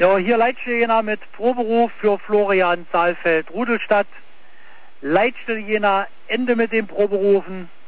Ja, hier Leitstelle Jena mit Proberuf für Florian Saalfeld, Rudelstadt. Leitstelle Jena, Ende mit den Proberufen.